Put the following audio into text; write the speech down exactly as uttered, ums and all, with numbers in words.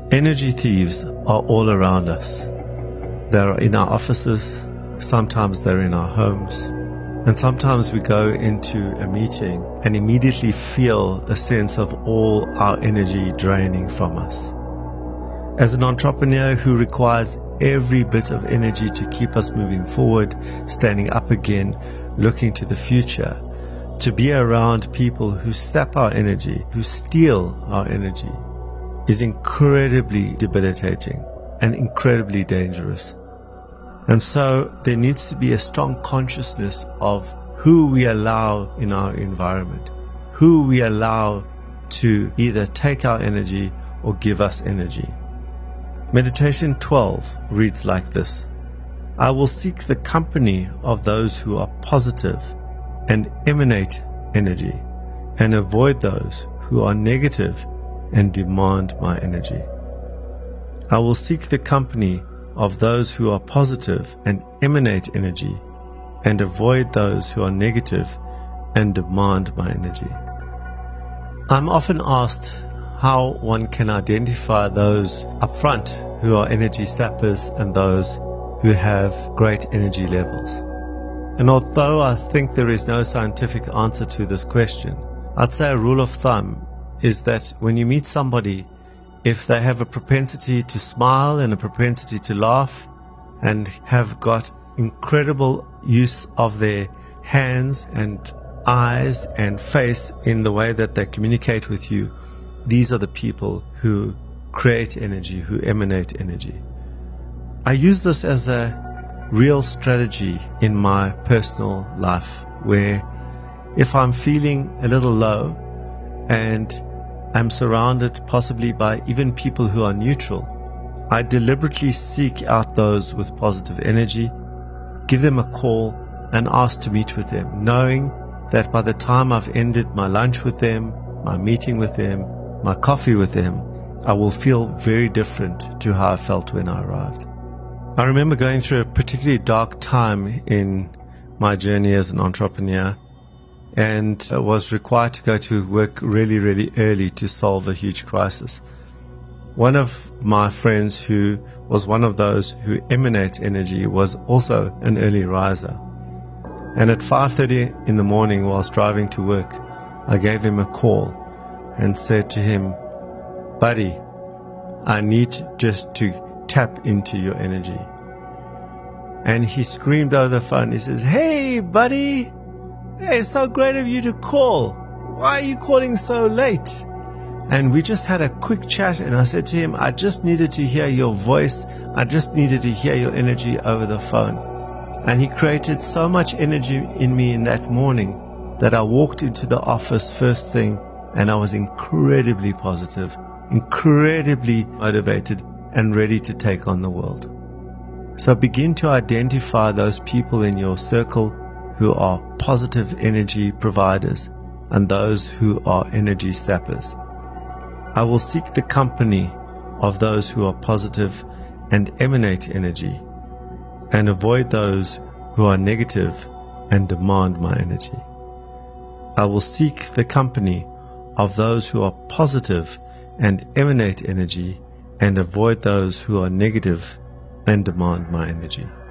Energy thieves are all around us. They're in our offices, sometimes they're in our homes, and sometimes we go into a meeting and immediately feel a sense of all our energy draining from us. As an entrepreneur who requires every bit of energy to keep us moving forward, standing up again, looking to the future, to be around people who sap our energy, who steal our energy, is incredibly debilitating and incredibly dangerous. And so there needs to be a strong consciousness of who we allow in our environment, who we allow to either take our energy or give us energy. Meditation twelve reads like this: I will seek the company of those who are positive and emanate energy, and avoid those who are negative and demand my energy. I will seek the company of those who are positive and emanate energy, and avoid those who are negative and demand my energy. I'm often asked how one can identify those up front who are energy sappers and those who have great energy levels. And although I think there is no scientific answer to this question, I'd say a rule of thumb is that when you meet somebody, if they have a propensity to smile and a propensity to laugh and have got incredible use of their hands and eyes and face in the way that they communicate with you, these are the people who create energy, who emanate energy. I use this as a real strategy in my personal life, where if I'm feeling a little low and I'm surrounded possibly by even people who are neutral, I deliberately seek out those with positive energy, give them a call and ask to meet with them, knowing that by the time I've ended my lunch with them, my meeting with them, my coffee with them, I will feel very different to how I felt when I arrived. I remember going through a particularly dark time in my journey as an entrepreneur, and was required to go to work really, really early to solve a huge crisis. One of my friends, who was one of those who emanates energy, was also an early riser. And at five thirty in the morning, whilst driving to work, I gave him a call and said to him, buddy, I need just to tap into your energy. And he screamed over the phone. He says, hey, buddy, hey, it's so great of you to call. Why are you calling so late? And we just had a quick chat, and I said to him, I just needed to hear your voice. I just needed to hear your energy over the phone. And he created so much energy in me in that morning that I walked into the office first thing, and I was incredibly positive, incredibly motivated, and ready to take on the world. So begin to identify those people in your circle who are positive energy providers and those who are energy sappers. I will seek the company of those who are positive and emanate energy, and avoid those who are negative and demand my energy. I will seek the company of those who are positive and emanate energy, and avoid those who are negative and demand my energy.